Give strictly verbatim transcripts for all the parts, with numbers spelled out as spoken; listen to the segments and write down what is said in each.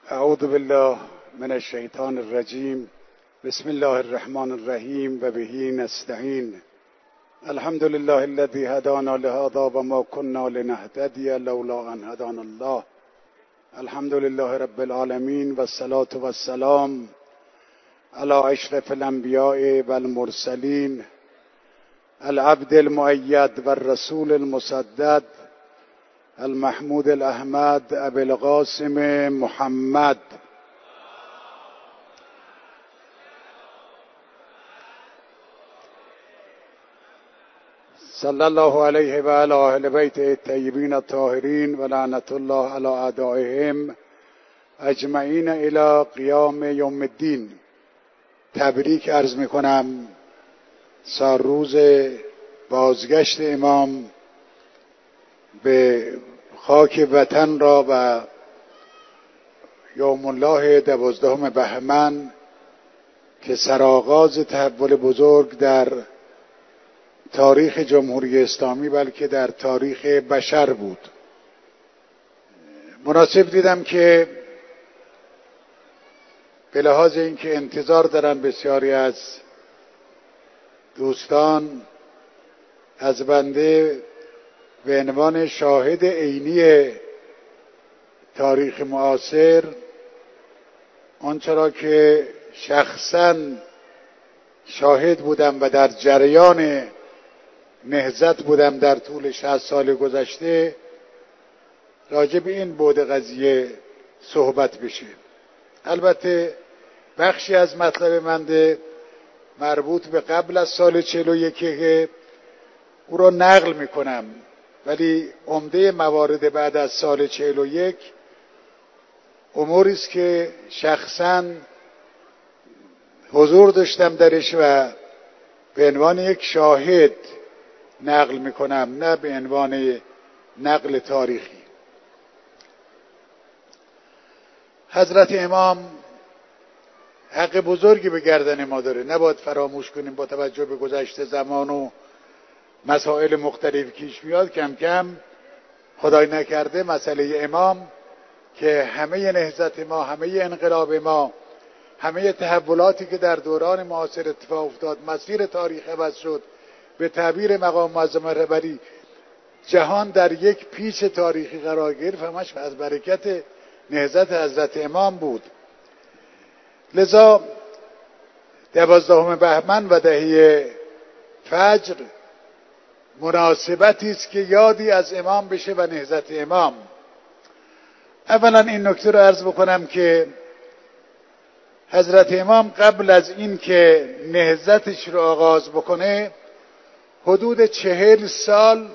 اعوذ بالله من الشیطان الرجیم. بسم الله الرحمن الرحیم و به نستعین. الحمد لله الذي هدانا لهذا و ما كنا لنهتدي لولا ان هدانا الله. الحمد لله رب العالمین و الصلاة و السلام علی اشرف الانبیاء و المرسلین العبد المؤید و الرسول المسدد المحمود الاحمد ابی القاسم محمد صلی الله علیه و علی اهل بیت الطیبین الطاهرین و لعنت الله علی اعدائهم اجمعین الی قیام یوم الدین. تبریک عرض میکنم سال روز بازگشت امام به خاک وطن را و یوم الله دوازدهم بهمن که سرآغاز تحول بزرگ در تاریخ جمهوری اسلامی بلکه در تاریخ بشر بود. مناسب دیدم که به لحاظ اینکه انتظار دارن بسیاری از دوستان از بنده به عنوان شاهد عینی تاریخ معاصر آنچه را که شخصاً شاهد بودم و در جریان نهضت بودم در طول شصت سال گذشته راجع به این بعد قضیه صحبت بشه. البته بخشی از مطلب من مربوط به قبل از سال چهل و یک که او را نقل میکنم، ولی عمده موارد بعد از سال چهل و یک اموری است که شخصاً حضور داشتم درش و به عنوان یک شاهد نقل میکنم، نه به عنوان نقل تاریخی. حضرت امام حق بزرگی به گردن ما داره، نباید فراموش کنیم. با توجه به گذشته زمان و مسائل مختلف پیش میاد، کم کم خدای نکرده مسئله امام که همه نهضت ما، همه انقلاب ما، همه تحولاتی که در دوران معاصر اتفاق افتاد، مسیر تاریخ عوض شد، به تعبیر مقام معظم رهبری جهان در یک پیچ تاریخی قرار گرفت، همش از برکت نهضت حضرت امام بود. لذا دوازدهم بهمن و دهه فجر مناسبتی است که یادی از امام بشه و نهضت امام. اولا این نکته رو عرض بکنم که حضرت امام قبل از این که نهضتش رو آغاز بکنه حدود چهل سال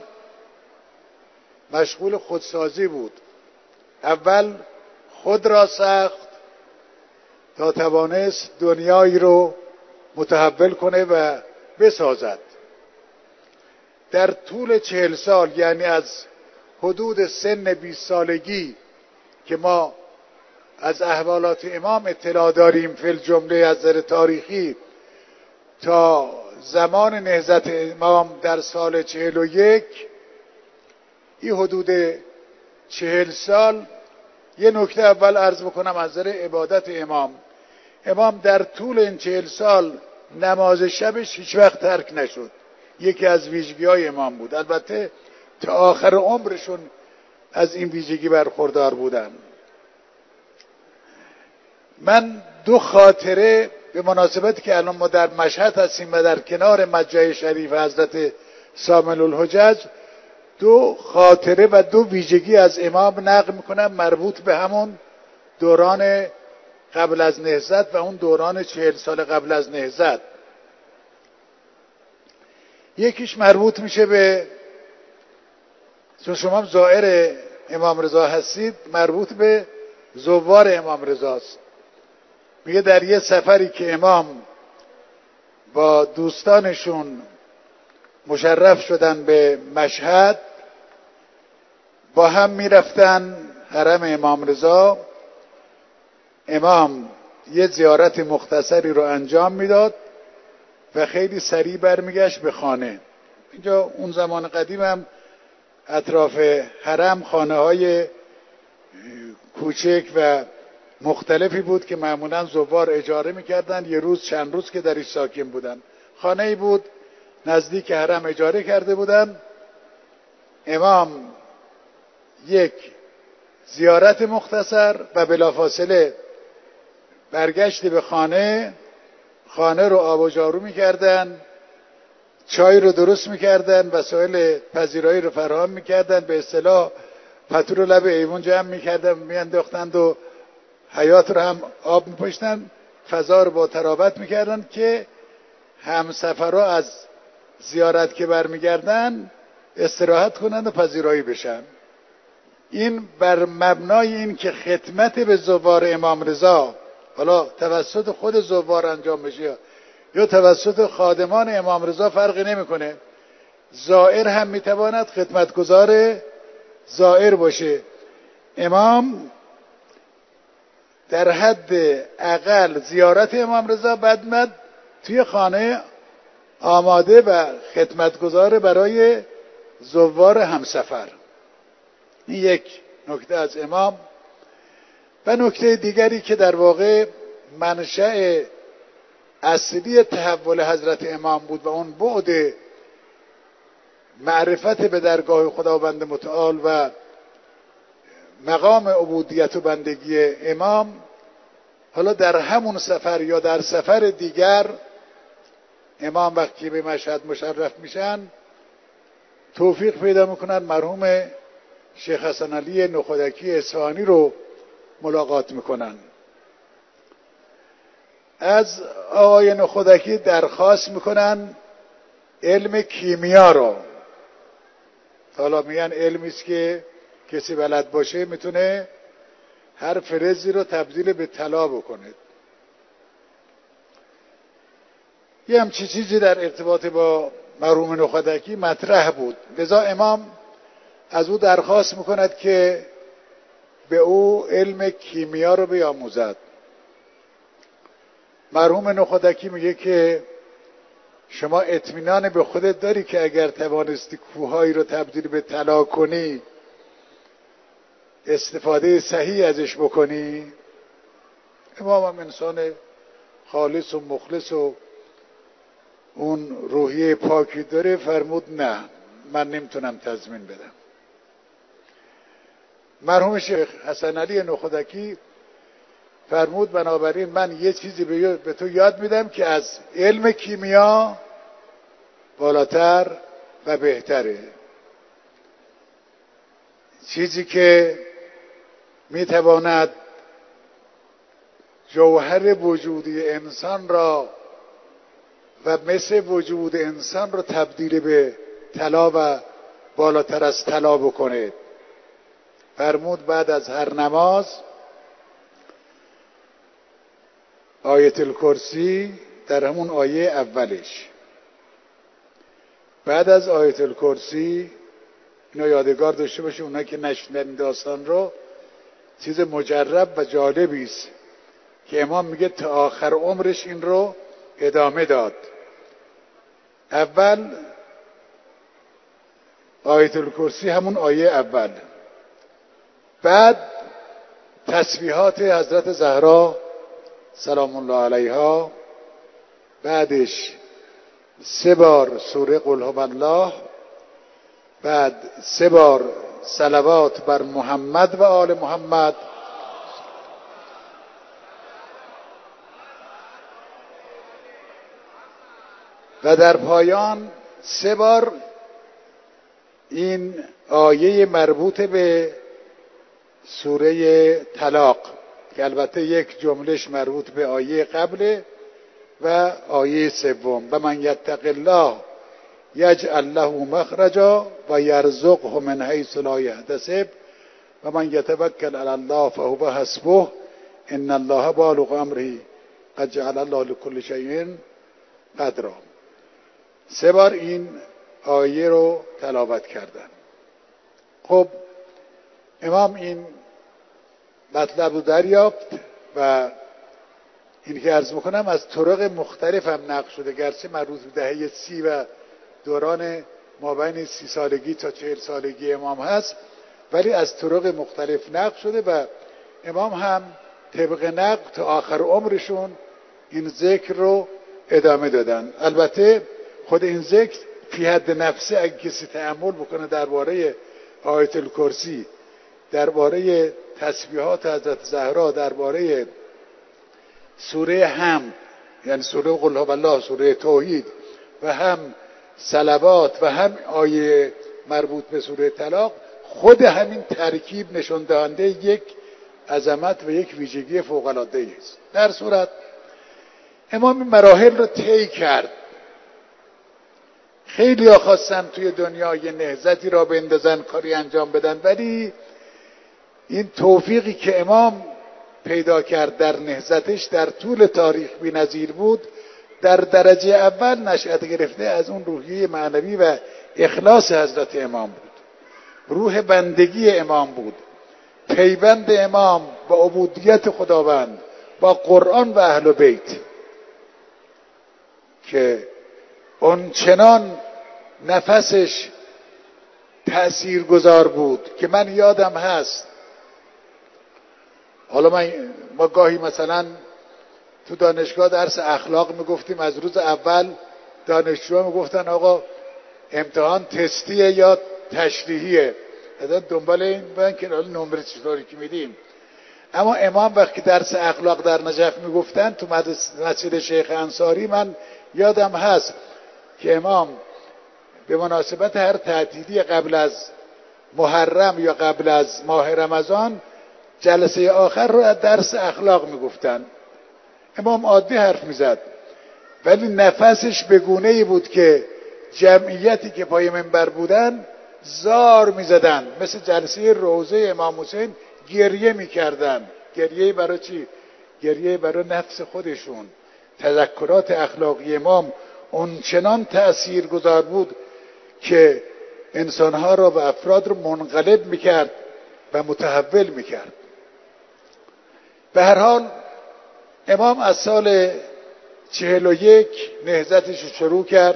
مشغول خودسازی بود. اول خود را ساخت تا توانست دنیایی رو متحول کنه و بسازد. در طول چهل سال، یعنی از حدود سن بیست سالگی که ما از احوالات امام اطلاع داریم فی الجمله از نظر تاریخی، تا زمان نهضت امام در سال چهل و یک، این حدود چهل سال. یه نکته اول عرض بکنم از نظر عبادت امام. امام در طول این چهل سال نماز شبش هیچ وقت ترک نشد. یکی از ویژگی های امام بود. البته تا آخر عمرشون از این ویژگی برخوردار بودن. من دو خاطره به مناسبتی که الان ما در مشهد هستیم و در کنار مجمع شریف حضرت سامل الحجج، دو خاطره و دو ویژگی از امام نقل میکنم مربوط به همون دوران قبل از نهضت و اون دوران چهل سال قبل از نهضت. یکیش مربوط میشه به، چون شما زائر امام رضا هستید، مربوط به زوار امام رضاست. میگه در یه سفری که امام با دوستانشون مشرف شدن به مشهد، با هم میرفتن حرم امام رضا. امام یه زیارت مختصری رو انجام میداد و خیلی سریع برمیگشت به خانه. اینجا اون زمان قدیم هم اطراف حرم خانه های کوچک و مختلفی بود که معمولا زوار اجاره میکردن، یه روز چند روز که درش ساکن بودن. خانه‌ای بود نزدیک حرم اجاره کرده بودن. امام یک زیارت مختصر و بلافاصله برگشت به خانه. خانه رو آب و جارو میکردن، چای رو درست میکردن، وسایل پذیرایی رو فراهم میکردن، به اصطلاح پتو رو لب ایوان جمع میکردن میانداختند و حیاط رو هم آب میپشتن، فضا رو با ترابت میکردن که همسفرها از زیارت که برمیگردن استراحت کنند و پذیرایی بشن. این بر مبنای این که خدمت به زوار امام رضا حالا توسط خود زوار انجام بشه یا توسط خادمان امام رضا فرقی نمیکنه، زائر هم میتواند خدمتگزار زائر باشه. امام در حد اقل زیارت امام رضا بعد توی خانه آماده و خدمتگزار برای زوار همسفر. این یک نکته از امام. و نکته دیگری که در واقع منشأ اصلی تحول حضرت امام بود و اون بعد معرفت به درگاه خداوند متعال و مقام عبودیت و بندگی امام، حالا در همون سفر یا در سفر دیگر امام وقتی به مشهد مشرف میشن توفیق پیدا میکنن مرحوم شیخ حسن علی نخودکی اصفهانی رو ملاقات میکنن. از آقای نخودکی درخواست میکنن علم کیمیا رو. حالا میگن علمی است که کسی بلد باشه میتونه هر فلزی رو تبدیل به طلا بکنه. یه همچی چیزی در ارتباط با مرحوم نخودکی مطرح بود. لذا امام از او درخواست میکند که به او علم کیمیا رو بیاموزد. مرحوم نخودکی میگه که شما اطمینان به خودت داری که اگر توانستی کوههایی رو تبدیل به طلا کنی استفاده صحیح ازش بکنی؟ امام هم انسان خالص و مخلص و اون روحیه پاکی داره، فرمود نه، من نمیتونم تضمین بدم. مرحوم شیخ حسن علی نخودکی فرمود بنابراین من یه چیزی به تو یاد میدم که از علم کیمیا بالاتر و بهتره، چیزی که میتواند جوهر وجودی انسان را و مثل وجود انسان را تبدیل به طلا و بالاتر از طلا بکنه. فرمود بعد از هر نماز آیت الکرسی در همون آیه اولش، بعد از آیت الکرسی، اینو یادگار داشته باشه اونایی که نشنیدن داستان رو، چیز مجرب و جالبی است که امام میگه تا آخر عمرش این رو ادامه داد. اول آیت الکرسی همون آیه اول، بعد تسبیحات حضرت زهرا سلام الله علیها، بعدش سه بار سوره قل هو الله، بعد سه بار صلوات بر محمد و آل محمد، و در پایان سه بار این آیه مربوط به سوره طلاق که البته یک جملهش مربوط به آیه قبله و آیه سوم، و من یتق الله یجعل له مخرجا و یرزقه من حیث لا یحتسب و من یتوکل علی الله فهو حسبه ان الله بالغ امره قد جعل الله لكل شیء قدرا. سه بار این آیه رو تلاوت کردن. خب امام این مطلب رو دریافت و این که عرض میکنم از طرق مختلف هم نقل شده، گرچه مربوط به دهه سی و دوران مابین سی سالگی تا چهل سالگی امام هست، ولی از طرق مختلف نقل شده و امام هم طبق نقل تا آخر عمرشون این ذکر رو ادامه دادن. البته خود این ذکر فی حد نفسه اگه کسی تأمل بکنه درباره آیت الکرسی، درباره تسبیحات حضرت زهرا، درباره سوره حمد یعنی سوره قل هو الله، سوره توحید و هم صلوات و هم آیه مربوط به سوره طلاق، خود همین ترکیب نشان دهنده یک عظمت و یک ویژگی فوق العاده است. در صورت امام این مراحل رو طی کرد. خیلی ها خواستن توی دنیا یه نهضتی را بندازن، کاری انجام بدن، ولی این توفیقی که امام پیدا کرد در نهضتش در طول تاریخ بی‌نظیر بود. در درجه اول نشأت گرفته از اون روحیه معنوی و اخلاص حضرت امام بود، روح بندگی امام بود، پیوند امام با عبودیت خداوند، با قرآن و اهل بیت که اون چنان نفسش تأثیر گذار بود که من یادم هست، حالا من ما گاهی مثلا تو دانشگاه درس اخلاق میگفتیم، از روز اول دانشجوها میگفتن آقا امتحان تستیه یا تشریحیه، حالا دنبال این بودن که حالا نمره چطوری که میدیم. اما امام وقتی درس اخلاق در نجف میگفتن تو مسجد شیخ انصاری، من یادم هست که امام به مناسبت هر تعطیلی قبل از محرم یا قبل از ماه رمضان جلسه آخر رو از درس اخلاق میگفتن. امام عادی حرف میزد ولی نفسش به گونه‌ای بود که جمعیتی که پای منبر بودن زار میزدن، مثل جلسه روضه امام حسین گریه میکردن. گریه برای چی؟ گریه برای نفس خودشون. تذکرات اخلاقی امام اون چنان تأثیر گذار بود که انسانها را و افراد رو منقلب میکرد و متحول میکرد. به هر حال امام از سال چهل و یک نهضتش رو شروع کرد،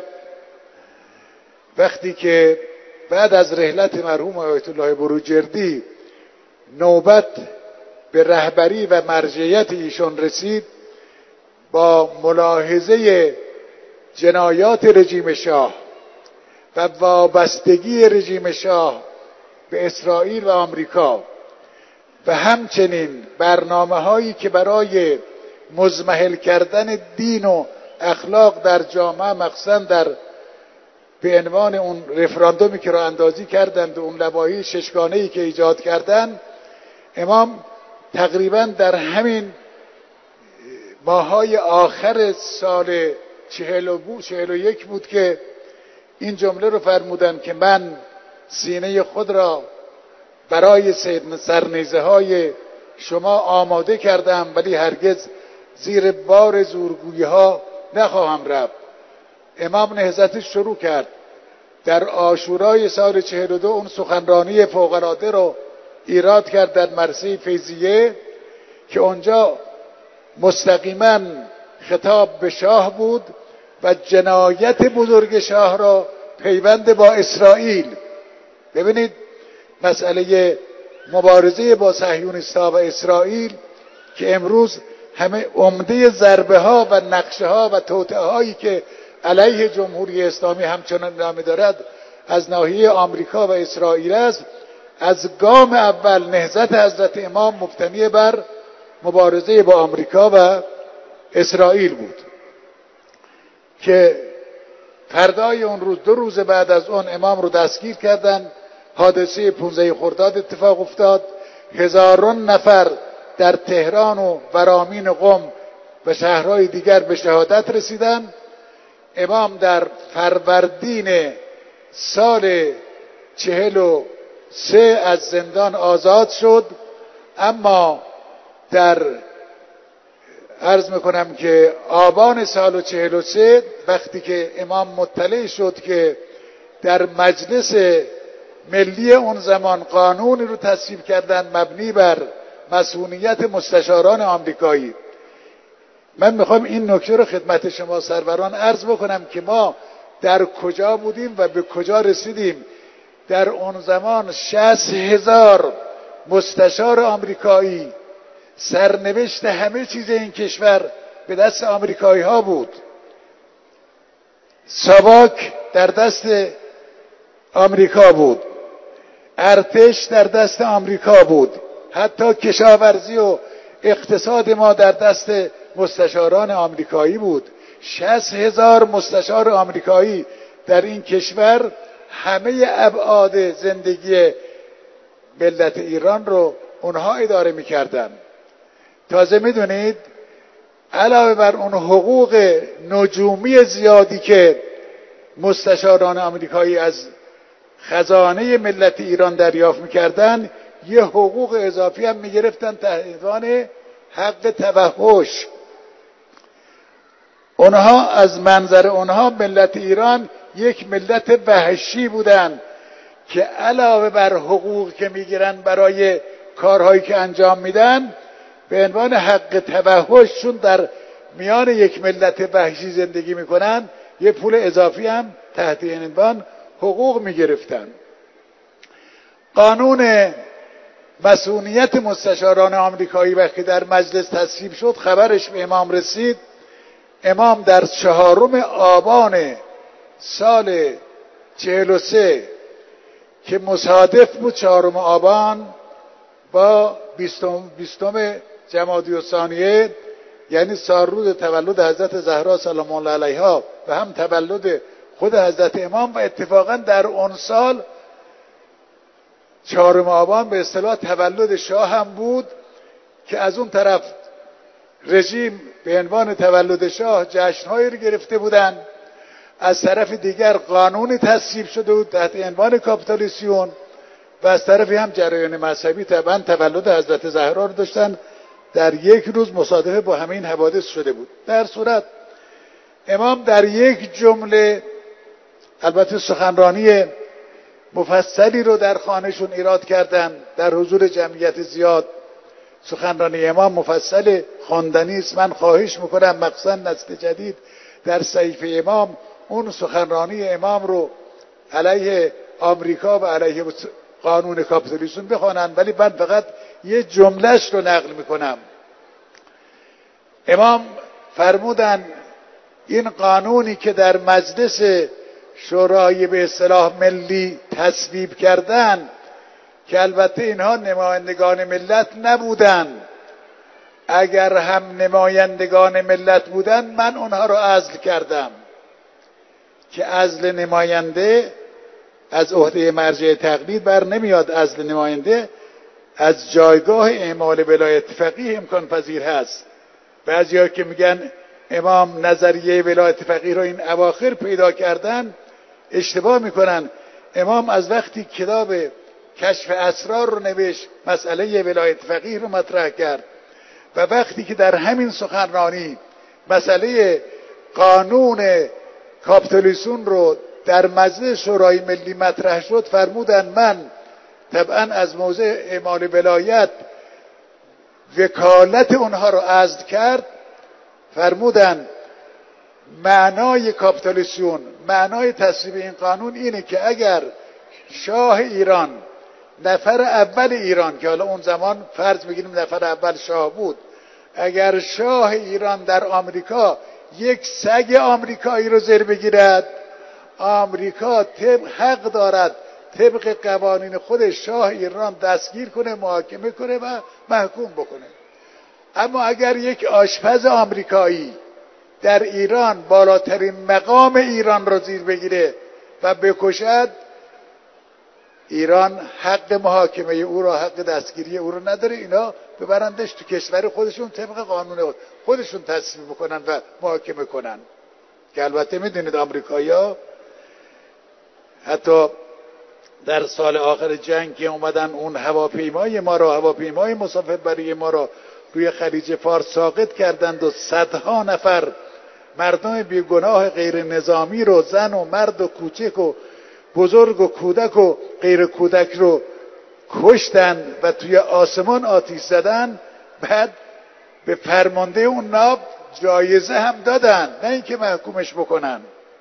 وقتی که بعد از رحلت مرحوم آیت الله بروجردی نوبت به رهبری و مرجعیت ایشون رسید. با ملاحظه جنایات رژیم شاه و وابستگی رژیم شاه به اسرائیل و آمریکا و همچنین برنامه هایی که برای مضمحل کردن دین و اخلاق در جامعه، مخصوصا در به عنوان اون رفراندومی که راه اندازی کردند و اون لوایح ششگانه‌ای که ایجاد کردند، امام تقریبا در همین ماهای آخر سال چهل و یک بود که این جمله رو فرمودن که من سینه خود را برای سرنیزه های شما آماده کردم ولی هرگز زیر بار زورگویی ها نخواهم رفت. امام نهضتش شروع کرد. در عاشورای سال چهل و دو اون سخنرانی فوق‌العاده رو ایراد کرد در مرثیه فیضیه که اونجا مستقیما خطاب به شاه بود و جنایت بزرگ شاه را پیوند با اسرائیل. ببینید مسئله مبارزه با صهیونیست‌ها و اسرائیل که امروز همه عمده ضربه ها و نقشه ها و توطئه هایی که علیه جمهوری اسلامی همچنان ادامه دارد از ناحیه آمریکا و اسرائیل است، از گام اول نهضت حضرت امام مبتنی بر مبارزه با آمریکا و اسرائیل بود که فردای اون روز، دو روز بعد از اون، امام رو دستگیر کردن. حادثه پانزده خرداد اتفاق افتاد. هزاران نفر در تهران و ورامین قم و شهرهای دیگر به شهادت رسیدن. امام در فروردین سال چهل و سه از زندان آزاد شد، اما در عرض میکنم که آبان سال چهل و سه وقتی که امام مطلع شد که در مجلس ملی اون زمان قانونی رو تصویب کردن مبنی بر مسئولیت مستشاران آمریکایی. من میخوام این نکته رو خدمت شما سروران عرض بکنم که ما در کجا بودیم و به کجا رسیدیم. در اون زمان شصت هزار مستشار آمریکایی سرنوشت همه چیز این کشور به دست آمریکایی ها بود. ساواک در دست آمریکا بود، ارتش در دست آمریکا بود، حتی کشاورزی و اقتصاد ما در دست مستشاران آمریکایی بود. شصت هزار مستشار آمریکایی در این کشور همه ابعاد زندگی ملت ایران رو اونها اداره میکردن. تازه میدونید علاوه بر اون حقوق نجومی زیادی که مستشاران آمریکایی از خزانه ملت ایران دریافت میکردن، یه حقوق اضافی هم میگرفتن تحت عنوان حق توحش. اونها از منظر اونها ملت ایران یک ملت وحشی بودن که علاوه بر حقوق که میگیرن برای کارهایی که انجام میدن، به عنوان حق توحششون در میان یک ملت وحشی زندگی میکنن، یه پول اضافی هم تحت این عنوان حقوق میگرفتن. قانون مسئولیت مستشاران آمریکایی وقتی در مجلس تصویب شد، خبرش به امام رسید. امام در چهارم آبان سال چهل و سه که مصادف بود چهارم آبان با بیستم, بیستم جمادی الثانیه، یعنی سالروز تولد حضرت زهرا سلام الله علیها و هم تولد خود حضرت امام، و اتفاقا در اون سال چهارم آبان به اصطلاح تولد شاه هم بود که از اون طرف رژیم به عنوان تولد شاه جشنهایی رو گرفته بودن، از طرف دیگر قانونی تصویب شده بود تحت عنوان کاپیتولیسیون، و از طرفی هم جریان مذهبی طبعا تولد حضرت زهرا رو داشتن، در یک روز مصادفه با همین حوادث شده بود. در صورت امام در یک جمله، البته سخنرانی مفصلی رو در خانهشون ایراد کردن در حضور جمعیت زیاد. سخنرانی امام مفصل خواندنی است. من خواهش میکنم مخصوصا نسل جدید در صحیفه امام اون سخنرانی امام رو علیه آمریکا و علیه قانون کاپیتولیسم بخوانن، ولی من فقط یه جملهش رو نقل میکنم. امام فرمودن این قانونی که در مجلس شورای به اصطلاح ملی تصویب کردن، که البته اینها نمایندگان ملت نبودن، اگر هم نمایندگان ملت بودن من اونها رو عزل کردم، که عزل نماینده از عهده مرجع تقلید بر نمیاد. عزل نماینده از جایگاه اعمال ولایت فقیه امکان پذیر هست. بعضیا که میگن امام نظریه ولایت فقیه رو این اواخر پیدا کردن، اشتباه میکنن. امام از وقتی کتاب کشف اسرار رو نوشت، مسئله ولایت فقیه رو مطرح کرد، و وقتی که در همین سخنرانی مسئله قانون کاپیتولیسم رو در مجلس شورای ملی مطرح شد، فرمودن من طبعا از موضع اعمال ولایت وکالت اونها رو عزل کرد. فرمودن معنای کاپیتولیسم، معنای تصویب این قانون اینه که اگر شاه ایران، نفر اول ایران، که حالا اون زمان فرض بگیریم نفر اول شاه بود، اگر شاه ایران در آمریکا یک سگ آمریکایی رو زیر بگیرد، آمریکا طبق حق دارد طبق قوانین خود شاه ایران دستگیر کنه، محاکمه کنه و محکوم بکنه. اما اگر یک آشپز آمریکایی در ایران بالاترین مقام ایران را زیر بگیره و بکشد، ایران حق محاکمه او را، حق دستگیری او را نداره. اینا ببرندش تو کشور خودشون طبق قانون خودشون تصویب بکنن و محاکمه کنن. که البته میدونید آمریکایی‌ها حتی در سال آخر جنگ که اومدن اون هواپیمای ما را، هواپیمای مسافربری ما را روی خلیج فارس ساقط کردند و صدها نفر مردم بیگناه غیر نظامی رو، زن و مرد و کوچک و بزرگ و کودک و غیر کودک رو کشتن و توی آسمان آتش زدن. بعد به فرمانده اون ناو جایزه هم دادن، نه اینکه محکومش بکنن.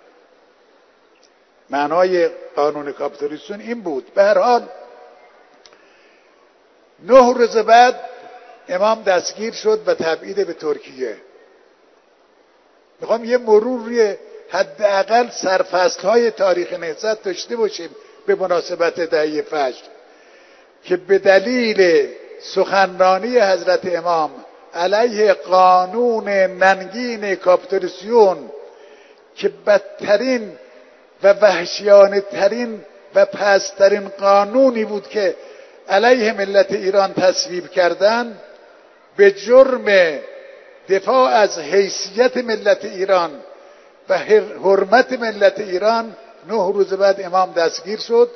معنای قانون کاپیتولیسم این بود. به هر حال نه روز بعد امام دستگیر شد و تبعید به ترکیه. میخوام یه مرور روی حداقل سرفصل‌های تاریخ نهضت داشته باشیم به مناسبت دهه فجر که به دلیل سخنرانی حضرت امام علیه قانون ننگین کاپیتولیسیون که بدترین و وحشیانه ترین و پست‌ترین قانونی بود که علیه ملت ایران تصویب کردن، به جرم دفاع از حیثیت ملت ایران و حرمت ملت ایران نه روز بعد امام دستگیر شد.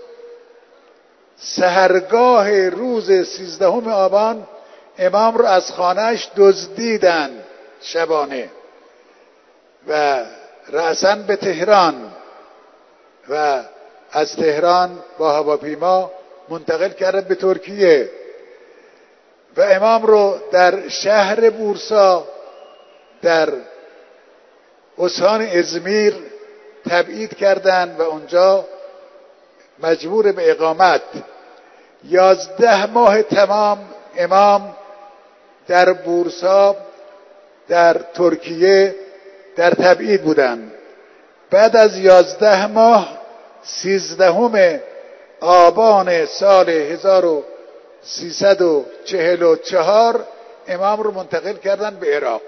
سحرگاه روز سیزدهم آبان امام رو از خانهش دزدیدن شبانه و رأساً به تهران و از تهران با هواپیما منتقل کردن به ترکیه و امام رو در شهر بورسا در استان ازمیر تبعید کردند و اونجا مجبور به اقامت. یازده ماه تمام امام در بورسا در ترکیه در تبعید بودند. بعد از یازده ماه سیزدهم آبان سال هزار و سیصد و چهل و چهار امام رو منتقل کردن به عراق.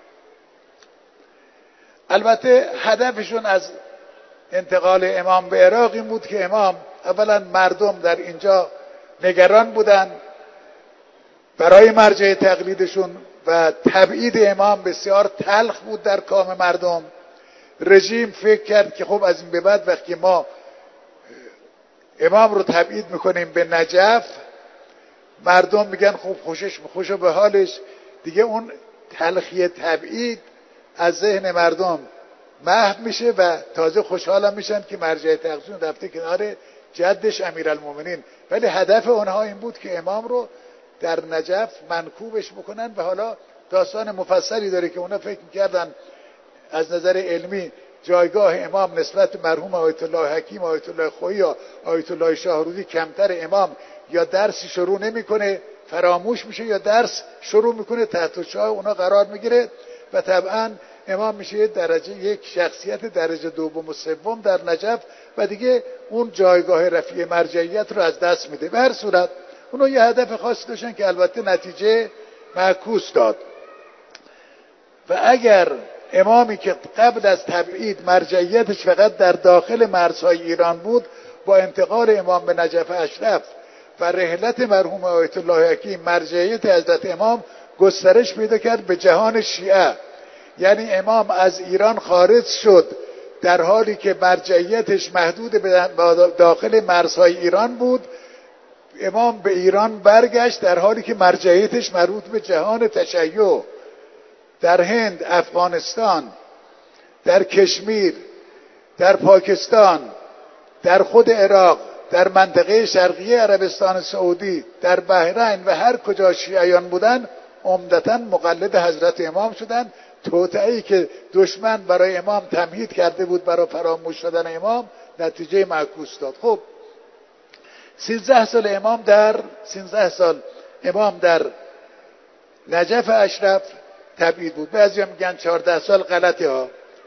البته هدفشون از انتقال امام به عراق این بود که امام اولا مردم در اینجا نگران بودن برای مرجع تقلیدشون و تبعید امام بسیار تلخ بود در کام مردم. رژیم فکر کرد که خب از این به بعد وقتی ما امام رو تبعید میکنیم به نجف، مردم میگن خب خوشش خوشو به حالش، دیگه اون تلخی تبعید از ذهن مردم محو میشه و تازه خوشحالم میشن که مرجع تقلیدشون رفته کنار جدش امیرالمومنین. ولی هدف اونها این بود که امام رو در نجف منکوبش بکنن و حالا داستان مفصلی داره که اونا فکر میکردن از نظر علمی جایگاه امام نسبت مرحوم آیت الله حکیم، آیت الله خویی یا آیت الله شاهرودی کمتر. امام یا درسی شروع نمیکنه فراموش میشه یا درس شروع میکنه تحت چاه اونا قرار میگیره و طبعا امام میشه درجه یک شخصیت درجه دوم و سوم در نجف و دیگه اون جایگاه رفیع مرجعیت رو از دست میده. به هر صورت اونا یه هدف خاصی داشتن که البته نتیجه معکوس داد. و اگر امامی که قبل از تبعید مرجعیتش فقط در داخل مرزهای ایران بود، با انتقال امام به نجف اشرف و رحلت مرحوم آیت الله حکیم مرجعیت حضرت امام گسترش پیدا کرد به جهان شیعه. یعنی امام از ایران خارج شد در حالی که مرجعیتش محدود به داخل مرزهای ایران بود. امام به ایران برگشت در حالی که مرجعیتش مربوط به جهان تشیع، در هند، افغانستان، در کشمیر، در پاکستان، در خود عراق، در منطقه شرقی عربستان سعودی، در بحرین و هر کجا شیعیان بودن عمدتاً مقلد حضرت امام شدن. توطئه‌ای که دشمن برای امام تمهید کرده بود برای فراموش شدن امام نتیجه معکوس داد. خب سیزده سال امام در سیزده سال امام در نجف اشرف تبعید بود. بعضیا میگن چهارده سال، غلطه ها.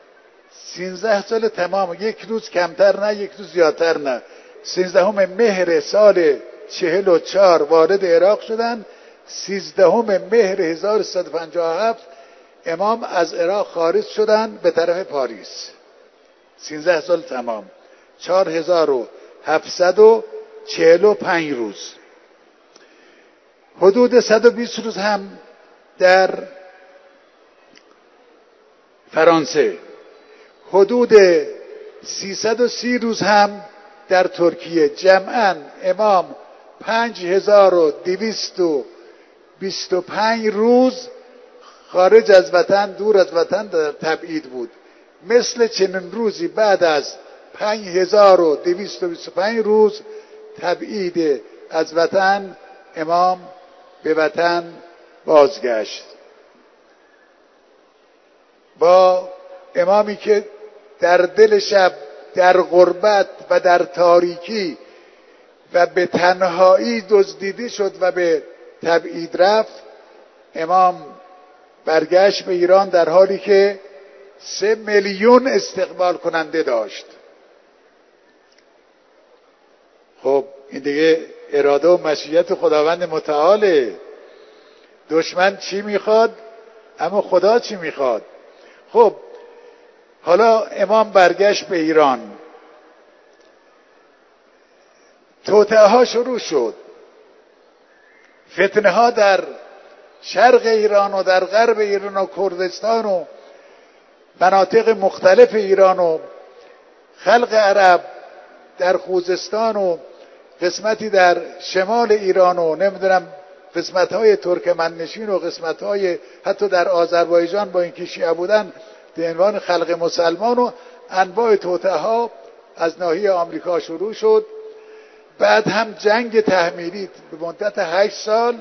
سیزده سال تمام، یک روز کمتر نه یک روز زیادتر نه. سیزدهم مهر سال چهل و چهار وارد عراق شدن. سیزدهم مهر هزار و سیصد و پنجاه و هفت امام از عراق خارج شدن به طرف پاریس. سیزده سال تمام، چهار هزار و هفتصد و چهل و پنج روز. حدود صد و بیست روز هم در فرانسه، حدود سیصد و سی روز هم در ترکیه. جمعاً امام پنج هزار و دویست و بیست و پنج روز خارج از وطن، دور از وطن در تبعید بود. مثل چنین روزی بعد از پنج هزار و دویست و بیست و پنج روز تبعید از وطن امام به وطن بازگشت. با امامی که در دل شب، در غربت و در تاریکی و به تنهایی دزدیده شد و به تبعید رفت، امام برگشت به ایران در حالی که سه میلیون استقبال کننده داشت. خب این دیگه اراده و مشیت خداوند متعاله. دشمن چی میخواد اما خدا چی میخواد؟ خب حالا امام برگشت به ایران، توطئه ها شروع شد، فتنه ها در شرق ایران و در غرب ایران و کردستان و مناطق مختلف ایران و خلق عرب در خوزستان و قسمتی در شمال ایران و نمیدونم قسمت‌های ترکمنشین و قسمت‌های حتی در آذربایجان با اینکه شیعه بودن به عنوان خلق مسلمان و انواع توطئه‌ها از ناحیه آمریکا شروع شد. بعد هم جنگ تحمیلی به مدت هشت سال.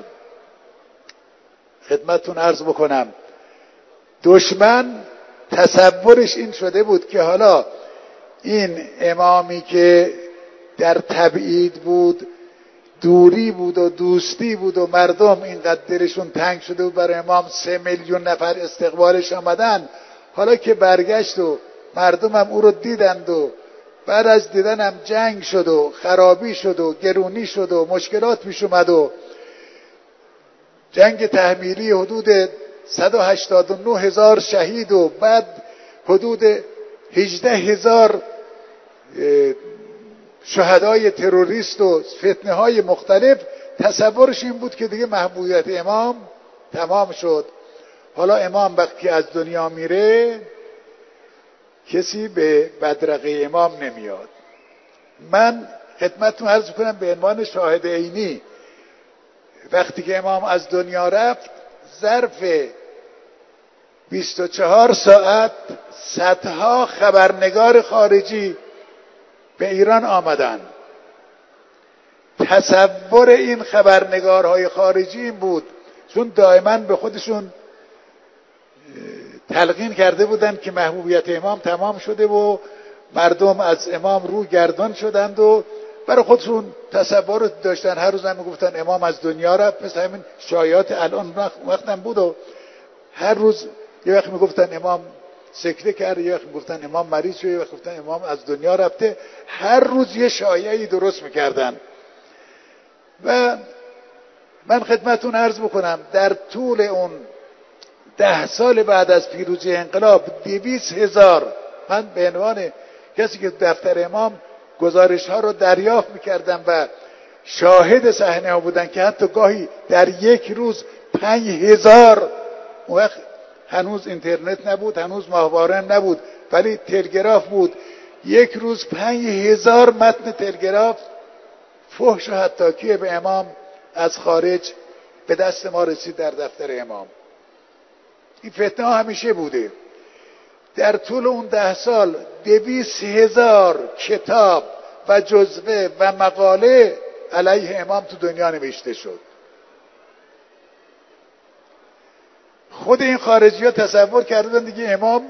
خدمتتون عرض بکنم دشمن تصورش این شده بود که حالا این امامی که در تبعید بود، دوری بود و دوستی بود و مردم اینقدر دلشون تنگ شده بود برای امام، سه میلیون نفر استقبالش آمدن، حالا که برگشت و مردم هم او رو دیدند و بعد از دیدن هم جنگ شد و خرابی شد و گرونی شد و مشکلات پیش اومد و جنگ تحمیلی حدود صد و هشتاد و نه هزار شهید و بعد حدود هجده هزار شهدای تروریست و فتنه های مختلف. تصورش این بود که دیگه محبوبیت امام تمام شد. حالا امام وقتی از دنیا میره کسی به بدرقه امام نمیاد. من خدمتتون عرض کنم به عنوان شاهد عینی وقتی که امام از دنیا رفت ظرف بیست و چهار ساعت صدها خبرنگار خارجی به ایران آمدن. تصور این خبرنگارهای خارجی این بود، چون دائما به خودشون تلقین کرده بودند که محبوبیت امام تمام شده و مردم از امام رو گردان شدند و برای خودشون تصور داشتن. هر روز هم میگفتن امام از دنیا رفت، مثل همین شایعات الان وقتم بود و هر روز یه وقت میگفتن امام سکته کرد، یه وقت میگفتن امام مریض شد، یه وقت میگفتن امام از دنیا رفته. هر روز یه شایعی درست میکردن. و من خدمتون عرض بکنم در طول اون ده سال بعد از پیروزی انقلاب دویست هزار، من به عنوان کسی که دفتر امام گزارش ها رو دریافت میکردم و شاهد صحنه ها بودن که حتی گاهی در یک روز پنج هزار، اون وقت هنوز اینترنت نبود، هنوز ماهواره نبود، ولی تلگراف بود، یک روز پنج هزار متن تلگراف فحش و حطاکی به امام از خارج به دست ما رسید در دفتر امام. این فتنه ها همیشه بوده. در طول اون ده سال دویست هزار کتاب و جزوه و مقاله علیه امام تو دنیا نوشته شد. خود این خارجی ها تصور کردن دیگه امام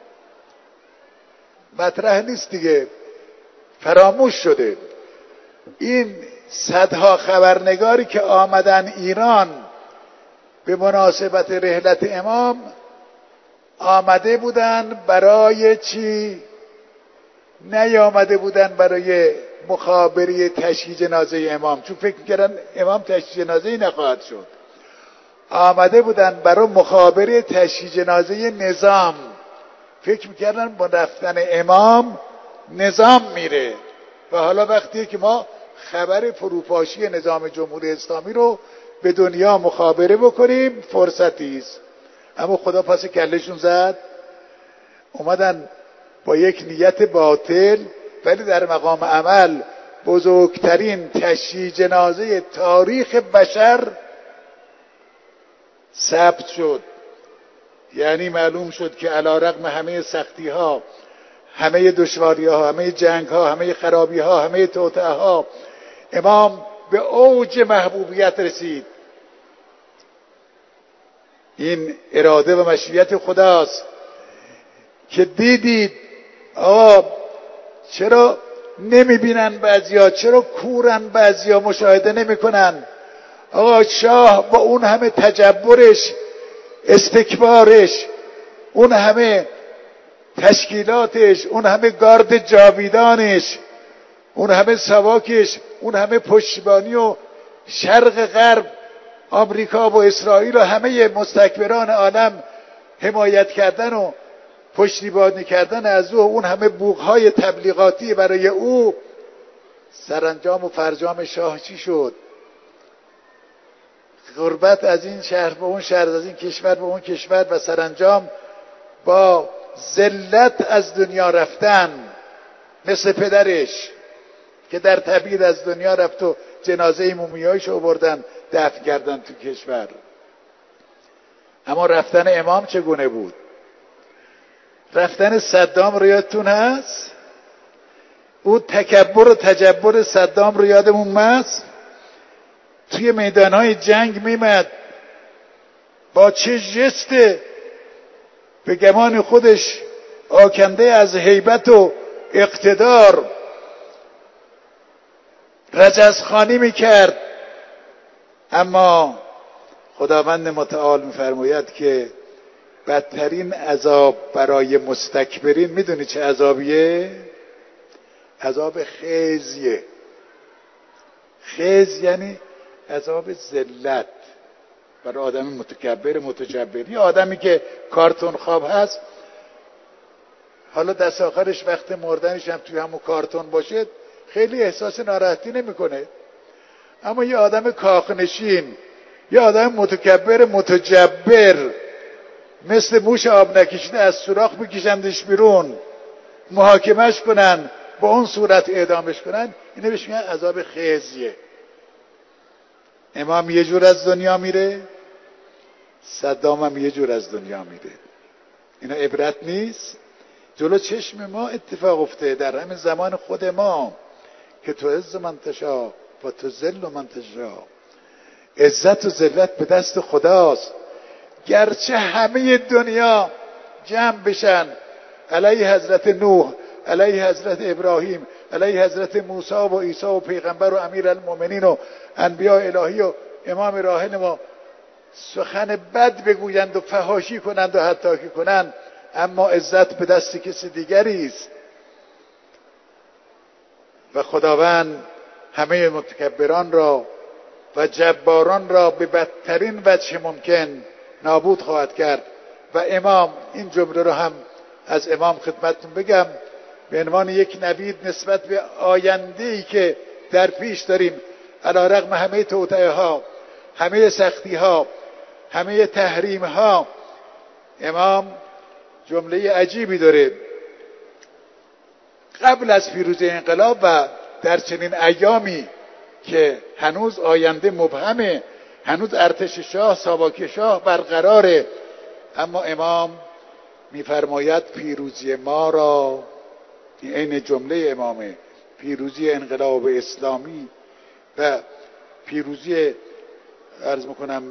مطرح نیست دیگه، فراموش شده. این صدها خبرنگاری که آمدن ایران به مناسبت رحلت امام آمده بودن برای چی؟ نیامده بودن برای مخابره تشییع جنازه امام، چون فکر می‌کردن امام تشییع جنازه نخواهد شد. آمده بودن برای مخابره تشییع جنازه نظام. فکر می‌کردن با رفتن امام نظام میره. و حالا وقتی که ما خبر فروپاشی نظام جمهوری اسلامی رو به دنیا مخابره بکنیم فرصتی است. اما خدا پس کلشون زد، اومدن با یک نیت باطل، ولی در مقام عمل بزرگترین تشییع جنازه تاریخ بشر ثبت شد. یعنی معلوم شد که علی رغم همه سختی ها، همه دشواری ها، همه جنگ ها، همه خرابی ها، همه توطئه ها، امام به اوج محبوبیت رسید. این اراده و مشیت خداست که دیدید آقا چرا نمیبینن بعضیا، چرا کورن بعضیا مشاهده نمیکنن. آقا شاه با اون همه تجبرش، استکبارش، اون همه تشکیلاتش، اون همه گارد جاویدانش، اون همه سواکش، اون همه پشتیبانی و شرق غرب آمریکا و اسرائیل و همه مستکبران عالم حمایت کردن و پشتیبانی کردن از او، اون همه بوقهای تبلیغاتی برای او، سرانجام و فرجام شاه چی شد؟ غربت از این شهر به اون شهر، از این کشور به اون کشور، و سرانجام با ذلت از دنیا رفتن، مثل پدرش که در تبعید از دنیا رفت و جنازه مومیایش رو بردن دفن کردن تو کشور. اما رفتن امام چگونه بود؟ رفتن صدام رو یادتون هست؟ او تکبر و تجبر صدام رو یادمون هست؟ توی میدانهای جنگ میمد با چه جست به گمان خودش آکنده از هیبت و اقتدار رجزخوانی میکرد. اما خداوند متعال میفرماید که بدترین عذاب برای مستکبرین میدونی چه عذابیه؟ عذاب خزیه. خز یعنی عذاب ذلت برای آدم متکبر متجبر. یه آدمی که کارتون خواب هست، حالا دست آخرش وقت مردنش هم توی همون کارتون باشه، خیلی احساس ناراحتی نمیکنه. اما یه آدم کاخنشین، یه آدم متکبر متجبر، مثل موش آب نکشیده از سوراخ بکشندش بیرون، محاکمش کنن، با اون صورت اعدامش کنن، اینه بهش میگن عذاب خزیه. امام یه جور از دنیا میره، صدام هم یه جور از دنیا میره. اینا عبرت نیست؟ جلو چشم ما اتفاق افته در همین زمان خود ما که تو عز من تشا و تو ذل من تشا. عزت و ذلت به دست خداست. گرچه همه دنیا جمع بشن علیه حضرت نوح، علیه حضرت ابراهیم، علیه حضرت موسی و عیسی و پیغمبر و امیر المؤمنین و انبیاء الهی و امام راهن ما سخن بد بگویند و فحاشی کنند و حتاکی کنند، اما عزت به دست کسی دیگری است. و خداوند همه متکبران را و جباران را به بدترین وجه ممکن نابود خواهد کرد. و امام، این جمله رو هم از امام خدمتتون بگم به عنوان یک نوید نسبت به آینده‌ای که در پیش داریم، علی‌رغم همه توطئه ها، همه سختی ها، همه تحریم ها، امام جمله عجیبی داره. قبل از پیروزی انقلاب و در چنین ایامی که هنوز آینده مبهمه، هنوز ارتش شاه، ساواک شاه برقراره، اما امام میفرماید پیروزی ما را، این جمله امامه، پیروزی انقلاب اسلامی و پیروزی، عرض میکنم،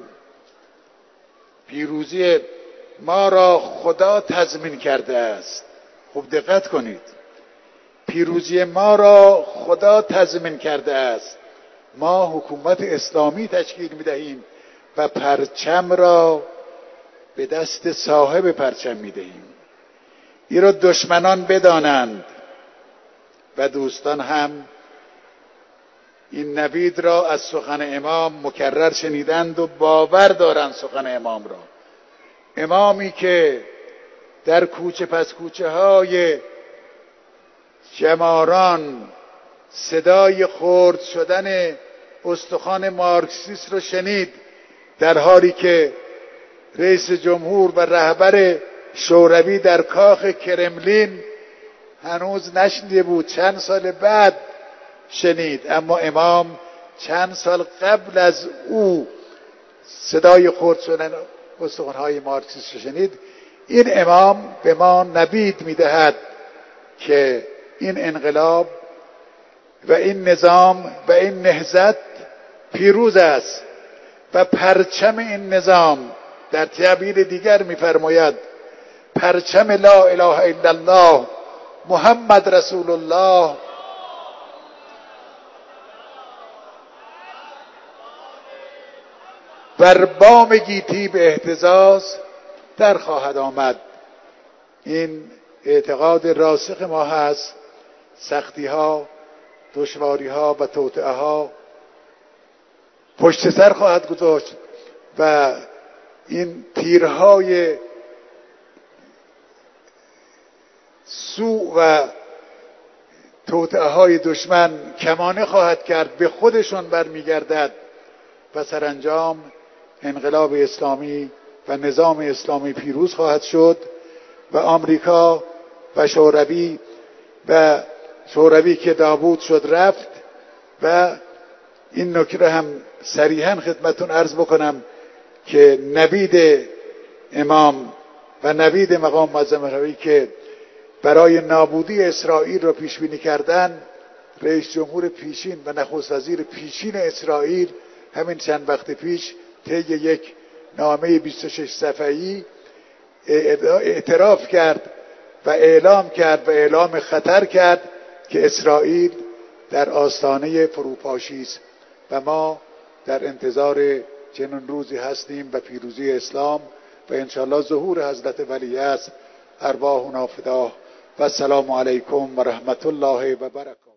پیروزی ما را خدا تضمین کرده است. خوب دقت کنید، پیروزی ما را خدا تضمین کرده است. ما حکومت اسلامی تشکیل میدهیم و پرچم را به دست صاحب پرچم میدهیم. این را دشمنان بدانند و دوستان هم این نوید را از سخن امام مکرر شنیدند و باور دارند سخن امام را. امامی که در کوچه پس کوچه های جماران صدای خرد شدن استخوان مارکسیست رو شنید، در حالی که رئیس جمهور و رهبر شوروی در کاخ کرملین هنوز نشنیده بود، چند سال بعد شنید. اما امام چند سال قبل از او صدای خرد شدن استخوان‌های مارکسیست شنید. این امام به ما نوید میدهد که این انقلاب و این نظام و این نهضت پیروز است و پرچم این نظام، در تعبیر دیگر می‌فرماید پرچم لا اله الا الله محمد رسول الله بر بام گیتی به اهتزاز در خواهد آمد. این اعتقاد راسخ ما هست. سختی ها، دشواری ها و توطئه ها پشت سر خواهد گذاشت و این تیرهای سوء و توطئه های دشمن کمانه خواهد کرد، به خودشون برمیگردد و سرانجام انقلاب اسلامی و نظام اسلامی پیروز خواهد شد و آمریکا و شوروی و شوروی که نابود شد رفت. و این نکته هم صریحا خدمتون عرض بکنم که نوید امام و نوید مقام معظم علوی که برای نابودی اسرائیل را پیش بینی کردن، رئیس جمهور پیشین و نخست وزیر پیشین اسرائیل همین چند وقت پیش طی یک نامه بیست و شش صفحه‌ای اعتراف کرد و اعلام کرد و اعلام خطر کرد که اسرائیل در آستانه فروپاشی است و ما در انتظار چنین روزی هستیم و پیروزی اسلام و انشاءالله ظهور حضرت ولیعصر ارواحنا فداه و السلام علیکم و رحمت الله و برکاته.